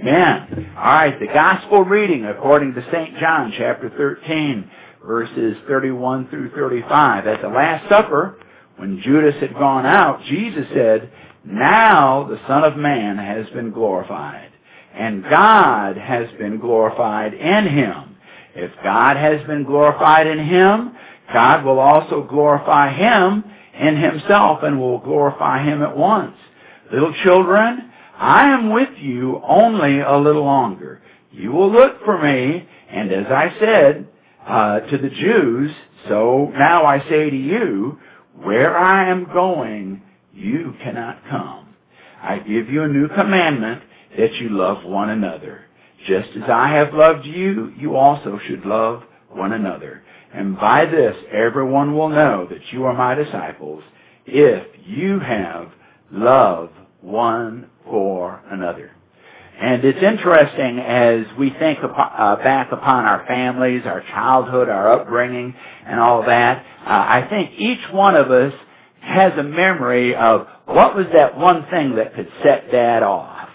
Amen. All right, the gospel reading according to St. John chapter 13, verses 31 through 35. At the Last Supper, when Judas had gone out, Jesus said, "Now the Son of Man has been glorified, and God has been glorified in him. If God has been glorified in him, God will also glorify him in himself and will glorify him at once. Little children, I am with you only a little longer. You will look for me, and as I said to the Jews, so now I say to you, where I am going, you cannot come. I give you a new commandment, that you love one another. Just as I have loved you, you also should love one another. And by this, everyone will know that you are my disciples, if you have love one for another." And it's interesting as we think back upon our families, our childhood, our upbringing, and all that. I think each one of us has a memory of what was that one thing that could set Dad off,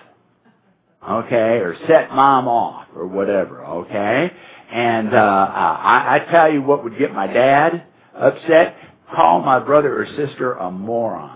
okay, or set Mom off, or whatever, okay. And I tell you what would get my dad upset: call my brother or sister a moron.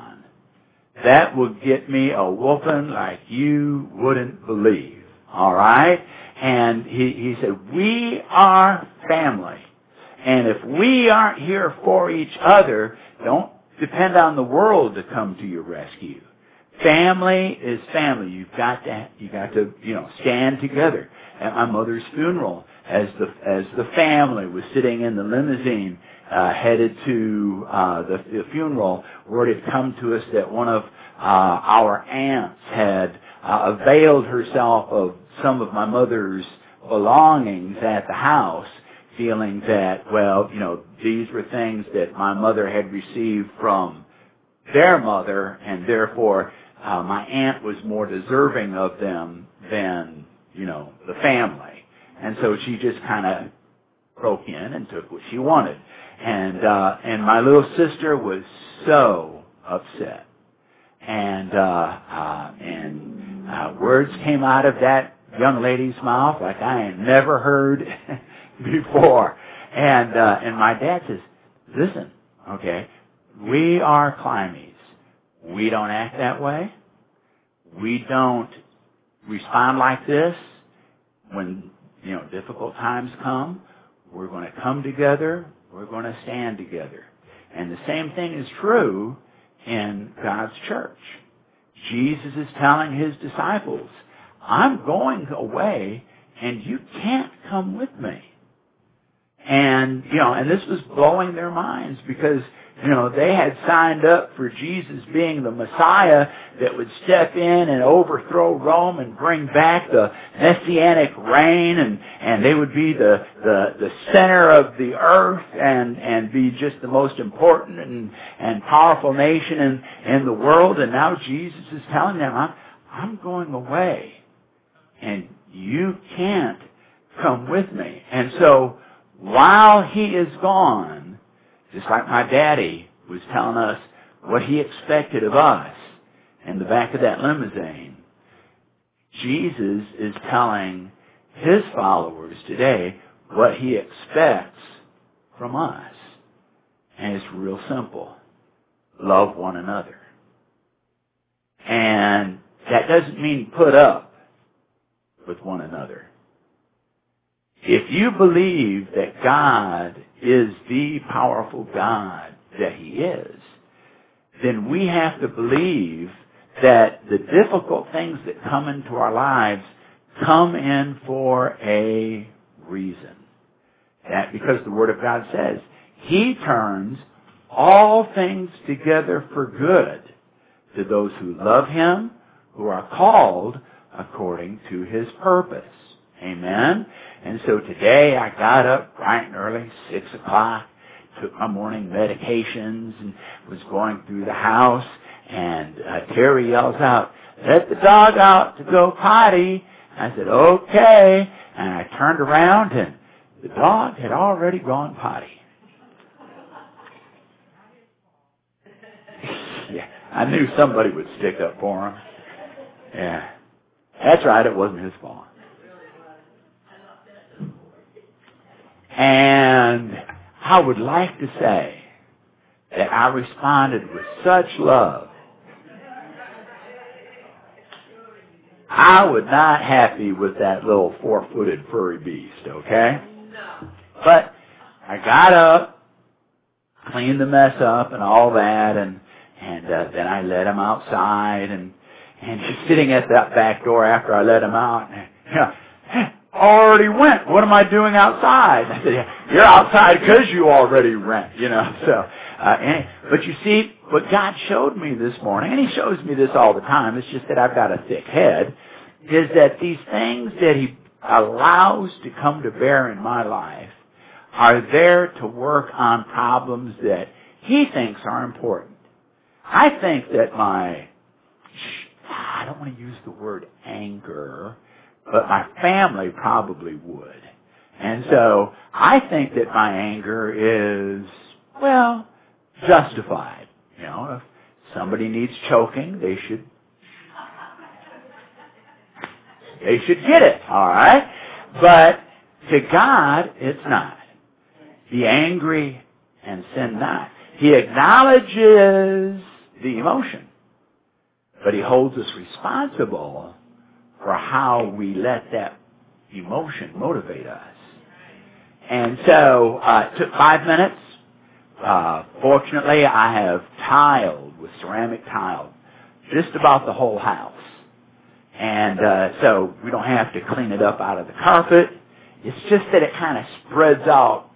That would get me a whooping like you wouldn't believe. All right? And he said, we are family. And if we aren't here for each other, don't depend on the world to come to your rescue. Family is family. You got to stand together. At my mother's funeral, as the family was sitting in the limousine headed to the funeral, word had come to us that one of our aunts had availed herself of some of my mother's belongings at the house, feeling that, these were things that my mother had received from their mother, and therefore my aunt was more deserving of them than, the family. And so she just kind of broke in and took what she wanted. And my little sister was so upset. And words came out of that young lady's mouth like I had never heard before. And my dad says, listen, okay, we are Climies. We don't act that way. We don't respond like this when, difficult times come. We're going to come together. We're going to stand together. And the same thing is true in God's church. Jesus is telling his disciples, I'm going away and you can't come with me. And, and this was blowing their minds because, they had signed up for Jesus being the Messiah that would step in and overthrow Rome and bring back the Messianic reign, and they would be the center of the earth and be just the most important and powerful nation in the world. And now Jesus is telling them, I'm going away and you can't come with me. And so while he is gone, just like my daddy was telling us what he expected of us in the back of that limousine, Jesus is telling his followers today what he expects from us. And it's real simple. Love one another. And that doesn't mean put up with one another. If you believe that God is the powerful God that he is, then we have to believe that the difficult things that come into our lives come in for a reason. That because the Word of God says, he turns all things together for good to those who love him, who are called according to his purpose. Amen? And so today I got up bright and early, 6 o'clock, took my morning medications and was going through the house, and Terry yells out, let the dog out to go potty. I said, okay. And I turned around and the dog had already gone potty. Yeah, I knew somebody would stick up for him. Yeah. That's right, it wasn't his fault. And I would like to say that I responded with such love. I was not happy with that little 4-footed furry beast, okay? But I got up, cleaned the mess up and all that, and then I let him outside, and he's sitting at that back door after I let him out, and already went. What am I doing outside? I said, you're outside because you already went, So, but you see, what God showed me this morning, and He shows me this all the time, it's just that I've got a thick head, is that these things that He allows to come to bear in my life are there to work on problems that He thinks are important. I think that I don't want to use the word anger, but my family probably would. And so I think that my anger is, well, justified. If somebody needs choking, they should get it, all right? But to God, it's not. Be angry and sin not. He acknowledges the emotion, but He holds us responsible for how we let that emotion motivate us. And so it took 5 minutes. Fortunately, I have tiled with ceramic tile just about the whole house. And so we don't have to clean it up out of the carpet. It's just that it kind of spreads out.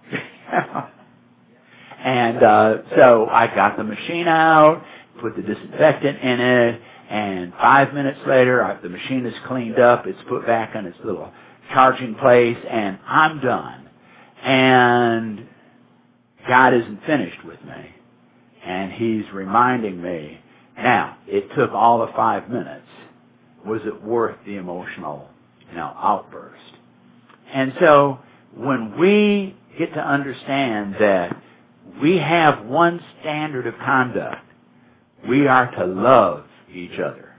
And so I got the machine out, put the disinfectant in it, and 5 minutes later, the machine is cleaned up, it's put back in its little charging place, and I'm done. And God isn't finished with me. And He's reminding me, now, it took all the 5 minutes. Was it worth the emotional, outburst? And so, when we get to understand that we have one standard of conduct, we are to love each other.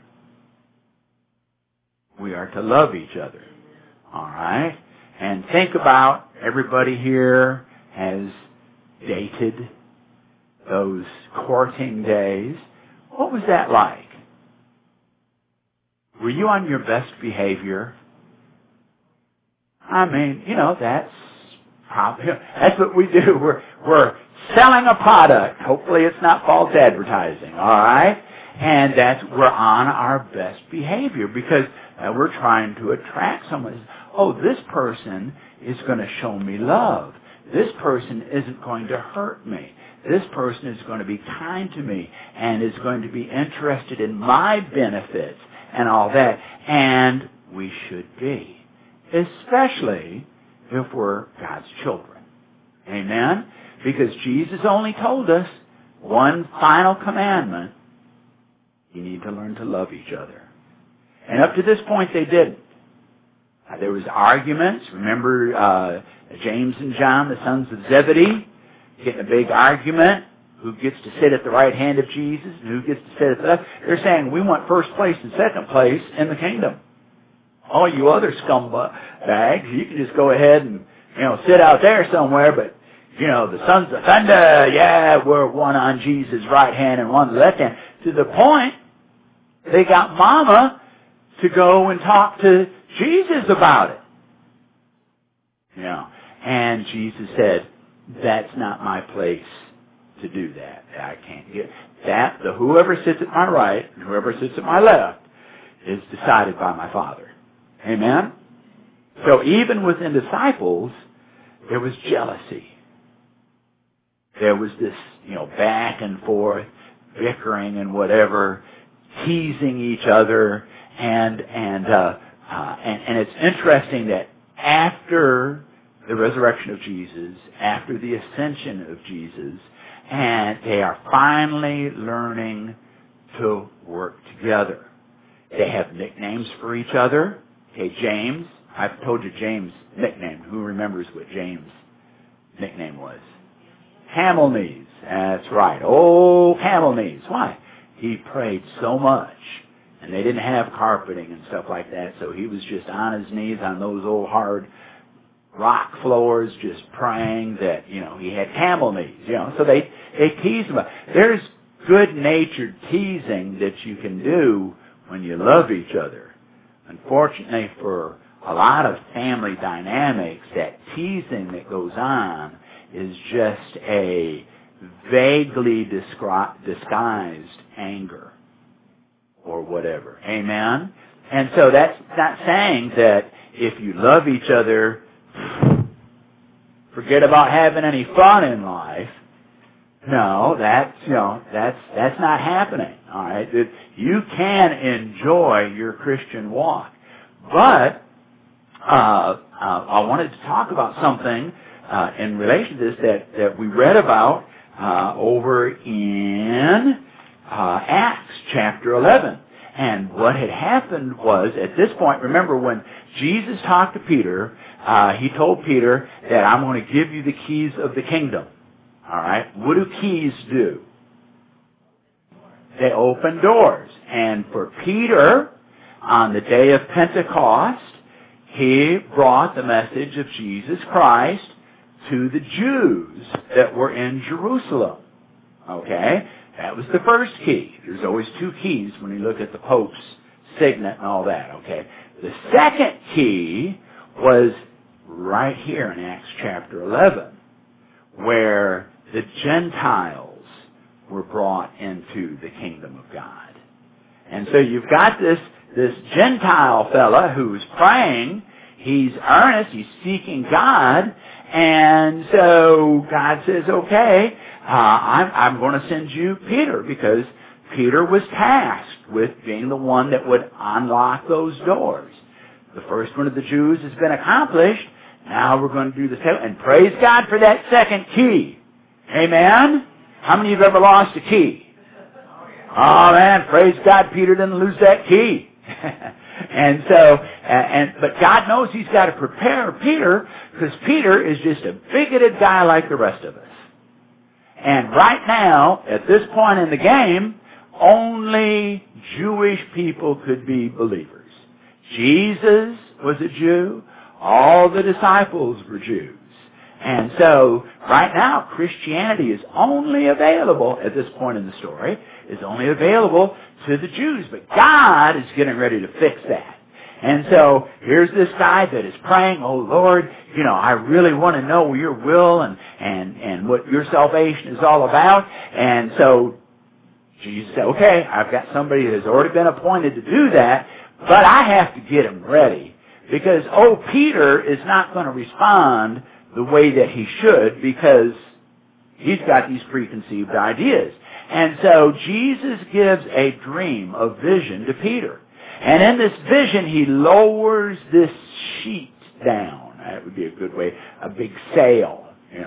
We are to love each other. All right? And think about, everybody here has dated those courting days. What was that like? Were you on your best behavior? I mean, that's probably, that's what we do. We're selling a product. Hopefully it's not false advertising, all right? And we're on our best behavior because we're trying to attract someone. Oh, this person is going to show me love. This person isn't going to hurt me. This person is going to be kind to me and is going to be interested in my benefits and all that. And we should be, especially if we're God's children. Amen? Because Jesus only told us one final commandment. You need to learn to love each other. And up to this point, they didn't. There was arguments. Remember James and John, the sons of Zebedee, getting a big argument. Who gets to sit at the right hand of Jesus and who gets to sit at the left? They're saying, we want first place and second place in the kingdom. All you other scumbags, you can just go ahead and, sit out there somewhere, but, the sons of thunder, yeah, we're one on Jesus' right hand and one on the left hand. To the point, they got Mama to go and talk to Jesus about it. And Jesus said, that's not my place to do that. I can't get that. Whoever sits at my right and whoever sits at my left is decided by my Father. Amen? So even within disciples, there was jealousy. There was this, back and forth, bickering and whatever, teasing each other, and it's interesting that after the resurrection of Jesus, after the ascension of Jesus, and they are finally learning to work together. They have nicknames for each other. Okay, James, I've told you James' nickname. Who remembers what James' nickname was? Camel Knees. That's right. Oh, Camel Knees. Why? He prayed so much And they didn't have carpeting and stuff like that, so he was just on his knees on those old hard rock floors just praying that, he had camel knees, So they teased him. There's good-natured teasing that you can do when you love each other. Unfortunately, for a lot of family dynamics, that teasing that goes on is just a vaguely disguised anger or whatever. Amen? And so that's not saying that if you love each other, forget about having any fun in life. No, that's not happening. All right, you can enjoy your Christian walk, but I wanted to talk about something in relation to this that we read about over in Acts chapter 11. And what had happened was, at this point, remember when Jesus talked to Peter, he told Peter that I'm going to give you the keys of the kingdom. All right? What do keys do? They open doors. And for Peter, on the day of Pentecost, he brought the message of Jesus Christ to the Jews that were in Jerusalem. Okay? That was the first key. There's always two keys when you look at the Pope's signet and all that. Okay? The second key was right here in Acts chapter 11, where the Gentiles were brought into the kingdom of God. And so you've got this Gentile fella who's praying, he's earnest, he's seeking God, and so God says, okay, I'm going to send you Peter, because Peter was tasked with being the one that would unlock those doors. The first one of the Jews has been accomplished. Now we're going to do the second. And praise God for that second key. Amen? How many of you have ever lost a key? Oh man, praise God Peter didn't lose that key. And so, but God knows He's got to prepare Peter, because Peter is just a bigoted guy like the rest of us. And right now, at this point in the game, only Jewish people could be believers. Jesus was a Jew. All the disciples were Jews. And so, right now, Christianity is only available, at this point in the story, is only available to the Jews. But God is getting ready to fix that. And so, here's this guy that is praying, oh Lord, I really want to know your will and what your salvation is all about. And so, Jesus said, okay, I've got somebody that has already been appointed to do that, but I have to get him ready. Because, Peter is not going to respond the way that he should, because he's got these preconceived ideas. And so Jesus gives a dream, a vision to Peter. And in this vision, he lowers this sheet down. That would be a good way. A big sail,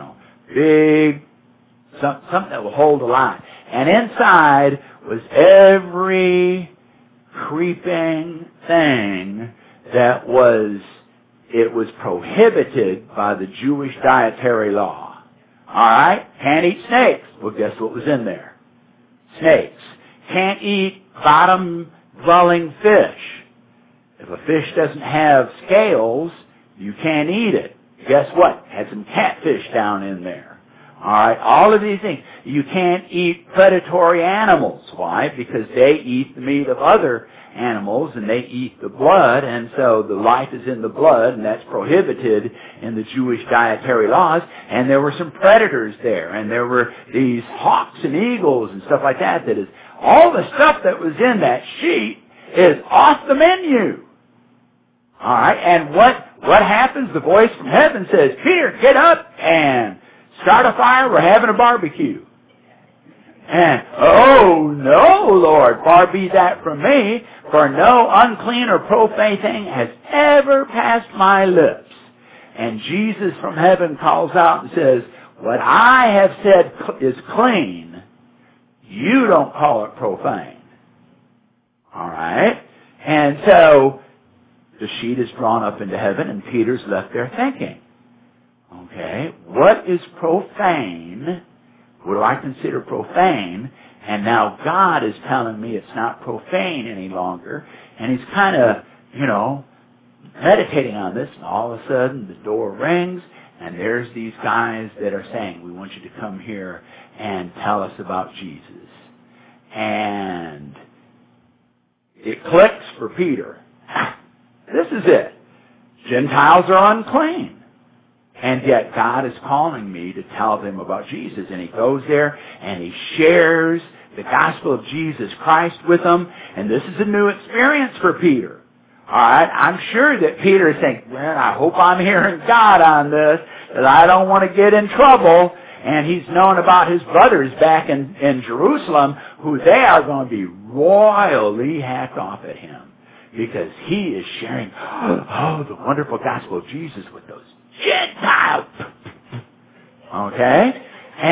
big, something that will hold a lot. And inside was every creeping thing that it was prohibited by the Jewish dietary law. Alright? Can't eat snakes. Well, guess what was in there? Snakes. Can't eat bottom-dwelling fish. If a fish doesn't have scales, you can't eat it. Guess what? Had some catfish down in there. Alright? All of these things. You can't eat predatory animals. Why? Because they eat the meat of other animals, and they eat the blood, and so the life is in the blood, and that's prohibited in the Jewish dietary laws. And there were some predators there, and there were these hawks and eagles and stuff like that. That is, all the stuff that was in that sheet is off the menu. All right, and what happens? The voice from heaven says, Peter, get up and start a fire. We're having a barbecue. And, oh no, Lord, far be that from me, for no unclean or profane thing has ever passed my lips. And Jesus from heaven calls out and says, what I have said is clean, you don't call it profane. Alright? And so, the sheet is drawn up into heaven, and Peter's left there thinking, okay, what is profane? What do I consider profane? And now God is telling me it's not profane any longer. And he's kind of, meditating on this. And all of a sudden, the door rings. And there's these guys that are saying, we want you to come here and tell us about Jesus. And it clicks for Peter. This is it. Gentiles are unclean. And yet God is calling me to tell them about Jesus. And he goes there and he shares the gospel of Jesus Christ with them. And this is a new experience for Peter. All right, I'm sure that Peter is saying, well, I hope I'm hearing God on this, because I don't want to get in trouble. And he's known about his brothers back in Jerusalem, who they are going to be royally hacked off at him, because he is sharing, the wonderful gospel of Jesus with those Gentiles. Okay?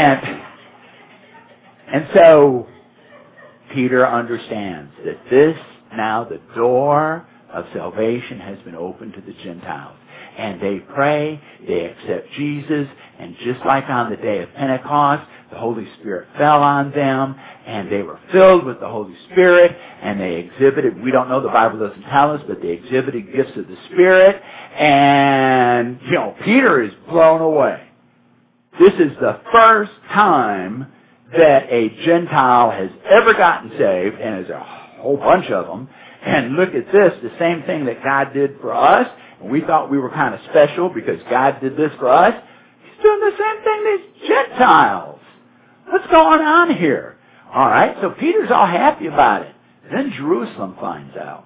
And so Peter understands that this, now the door of salvation has been opened to the Gentiles. And they pray, they accept Jesus, and just like on the day of Pentecost, the Holy Spirit fell on them, and they were filled with the Holy Spirit, and they exhibited, we don't know, the Bible doesn't tell us, but they exhibited gifts of the Spirit, and, Peter is blown away. This is the first time that a Gentile has ever gotten saved, and there's a whole bunch of them. And look at this, the same thing that God did for us. And we thought we were kind of special because God did this for us. He's doing the same thing to these Gentiles. What's going on here? All right, so Peter's all happy about it. Then Jerusalem finds out.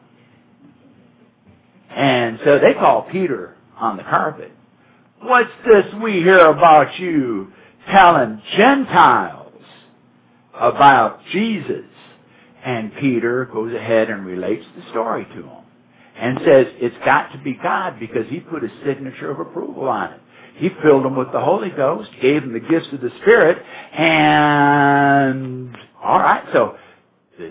And so they call Peter on the carpet. What's this we hear about you telling Gentiles about Jesus? And Peter goes ahead and relates the story to him and says it's got to be God, because he put his signature of approval on it. He filled them with the Holy Ghost, gave them the gifts of the Spirit, and all right, so the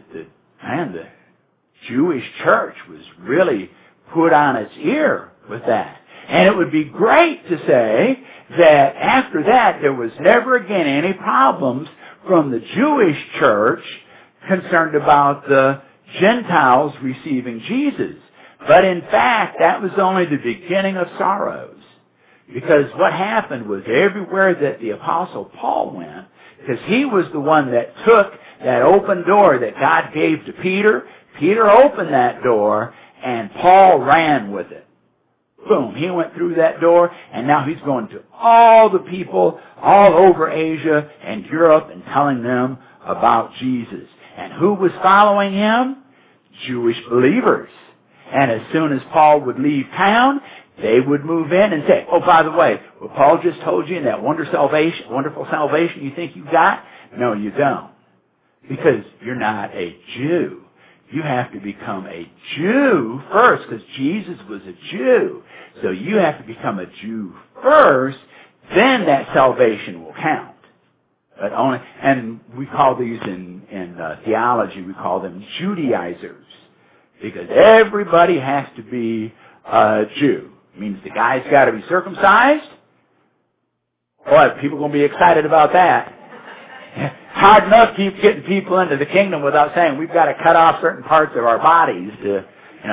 Jewish church was really put on its ear with that. And it would be great to say that after that there was never again any problems from the Jewish church concerned about the Gentiles receiving Jesus. But in fact, that was only the beginning of sorrows. Because what happened was everywhere that the Apostle Paul went, because he was the one that took that open door that God gave to Peter, Peter opened that door and Paul ran with it. Boom, he went through that door, and now he's going to all the people all over Asia and Europe and telling them about Jesus. And who was following him? Jewish believers. And as soon as Paul would leave town, they would move in and say, oh, by the way, what Paul just told you in that wonderful salvation you think you got? No, you don't. Because you're not a Jew. You have to become a Jew first, because Jesus was a Jew. So you have to become a Jew first, then that salvation will count. But only, and we call these in theology, we call them Judaizers, because everybody has to be a Jew. It means the guy's got to be circumcised. Boy, people are going to be excited about that. Hard enough to keep getting people into the kingdom without saying we've got to cut off certain parts of our bodies to,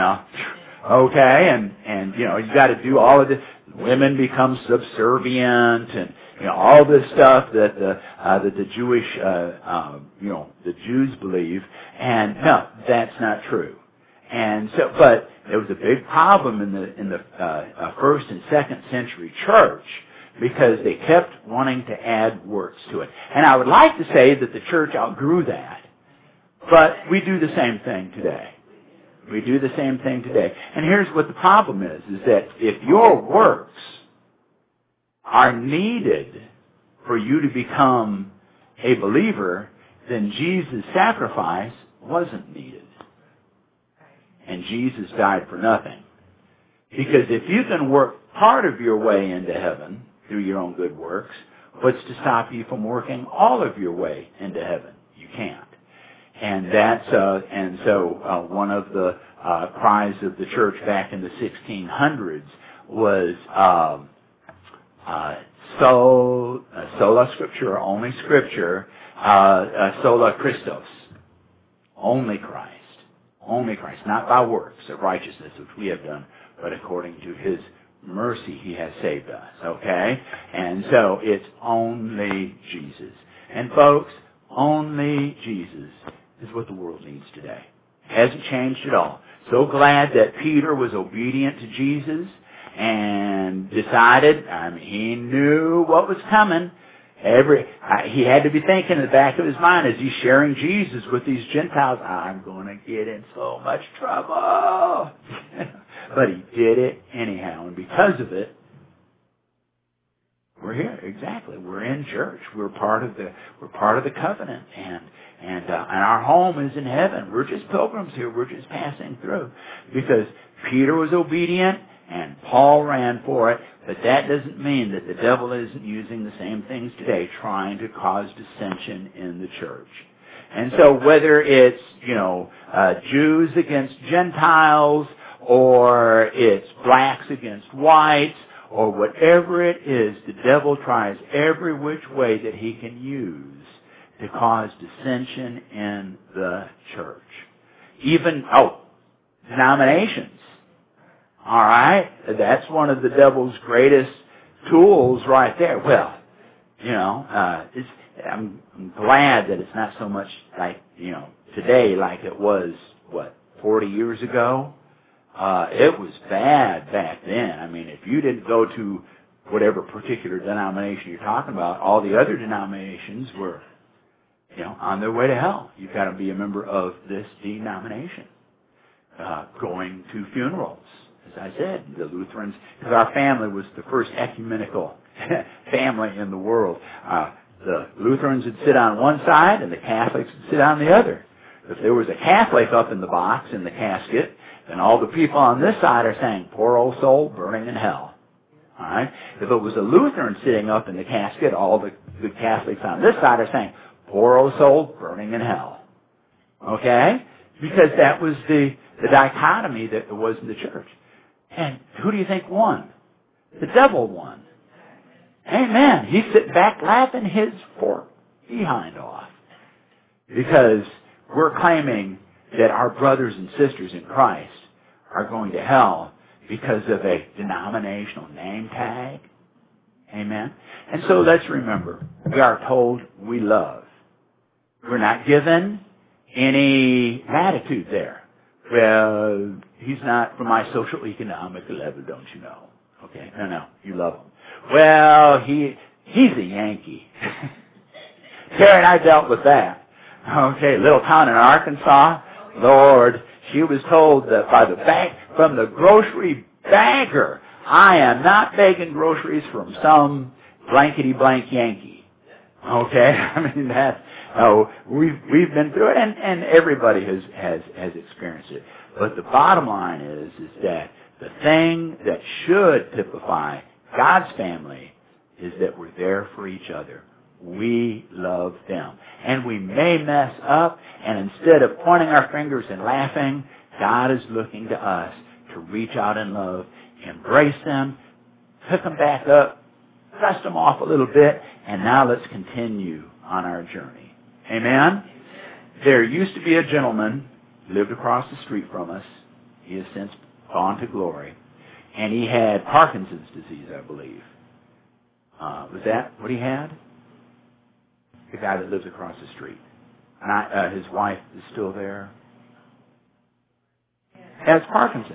okay, and you've got to do all of this. Women become subservient, and all this stuff that the Jewish, the Jews believe, and no, that's not true. And so, but there was a big problem in the first and second century church, because they kept wanting to add works to it. And I would like to say that the church outgrew that, but we do the same thing today. We do the same thing today. And here's what the problem is that if your works are needed for you to become a believer, then Jesus' sacrifice wasn't needed. And Jesus died for nothing. Because if you can work part of your way into heaven through your own good works, what's to stop you from working all of your way into heaven? You can't. And that's so one of the cries of the church back in the 1600s was Sola Scriptura, only Scripture, sola Christos, only Christ. Only Christ, not by works of righteousness which we have done, but according to His mercy He has saved us, okay? And so it's only Jesus. And folks, only Jesus is what the world needs today. Hasn't changed at all. So glad that Peter was obedient to Jesus and decided, he knew what was coming. He had to be thinking in the back of his mind as he's sharing Jesus with these Gentiles, I'm going to get in so much trouble. But he did it anyhow. And because of it, we're here. Exactly. We're in church. We're part of the covenant. And our home is in heaven. We're just pilgrims here. We're just passing through. Because Peter was obedient and Paul ran for it. But that doesn't mean that the devil isn't using the same things today, trying to cause dissension in the church. And so whether it's, Jews against Gentiles, or it's blacks against whites, or whatever it is, the devil tries every which way that he can use to cause dissension in the church. Even, denominations. All right? That's one of the devil's greatest tools right there. Well, I'm glad that it's not so much like, today like it was, 40 years ago? It was bad back then. If you didn't go to whatever particular denomination you're talking about, all the other denominations were, on their way to hell. You've got to be a member of this denomination. Going to funerals. As I said, the Lutherans, because our family was the first ecumenical family in the world. The Lutherans would sit on one side and the Catholics would sit on the other. If there was a Catholic up in the box, in the casket, then all the people on this side are saying, poor old soul, burning in hell. All right? If it was a Lutheran sitting up in the casket, all the Catholics on this side are saying, poor old soul, burning in hell. Okay? Because that was the dichotomy that there was in the church. And who do you think won? The devil won. Amen. He's sitting back laughing his fork behind off. Because we're claiming that our brothers and sisters in Christ are going to hell because of a denominational name tag. Amen. And so let's remember, we are told we love. We're not given any latitude there. Well, he's not from my social economic level, don't you know? Okay, no, you love him. Well, he's a Yankee. Terry and I dealt with that. Okay, little town in Arkansas, Lord, she was told that from the grocery bagger, I am not begging groceries from some blankety blank Yankee. Okay, we've been through it, and everybody has experienced it. But the bottom line is that the thing that should typify God's family is that we're there for each other. We love them. And we may mess up, and instead of pointing our fingers and laughing, God is looking to us to reach out in love, embrace them, pick them back up, dust them off a little bit, and now let's continue on our journey. Amen? There used to be a gentleman who lived across the street from us. He has since gone to glory. And he had Parkinson's disease, I believe. Was that what he had? The guy that lives across the street. His wife is still there. Has Parkinson's.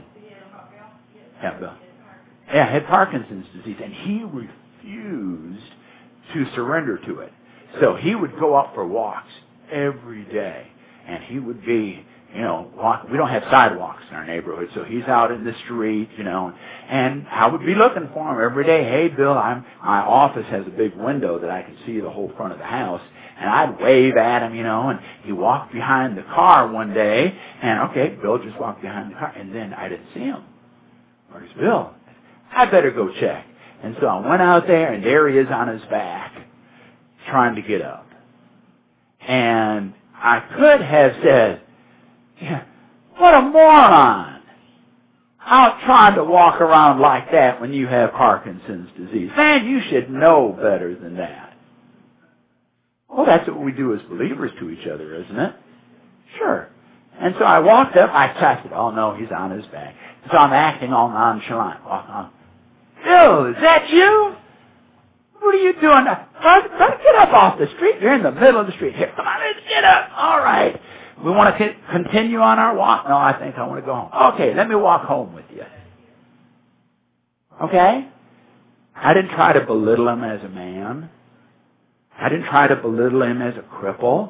Had Parkinson's disease. And he refused to surrender to it. So he would go out for walks every day. And he would be, walk. We don't have sidewalks in our neighborhood, so he's out in the street, and I would be looking for him every day. Hey, Bill, my office has a big window that I can see the whole front of the house, and I'd wave at him, and he walked behind the car one day, and okay, Bill just walked behind the car, and then I didn't see him. Where's Bill? I better go check. And so I went out there, and there he is on his back, trying to get up. And I could have said, what a moron. out trying to walk around like that when you have Parkinson's disease. Man, you should know better than that. Well, that's what we do as believers to each other, isn't it? Sure. And so I walked up, I touched it. Oh, no, he's on his back. So I'm acting all nonchalant. Walking on. Bill, is that you? What are you doing? Brother, get up off the street. You're in the middle of the street. Here, come on, let's get up. All right. We want to continue on our walk? No, I think I want to go home. Okay, let me walk home with you. Okay? I didn't try to belittle him as a man. I didn't try to belittle him as a cripple.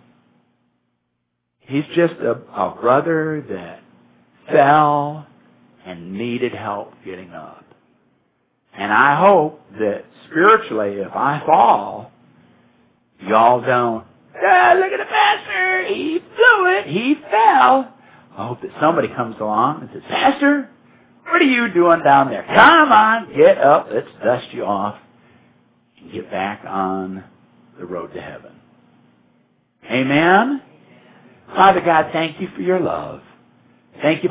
He's just a brother that fell and needed help getting up. And I hope that spiritually, if I fall, y'all don't, look at the pastor, he blew it, he fell. I hope that somebody comes along and says, Pastor, what are you doing down there? Come on, get up, let's dust you off and get back on the road to heaven. Amen? Father God, thank you for your love. Thank you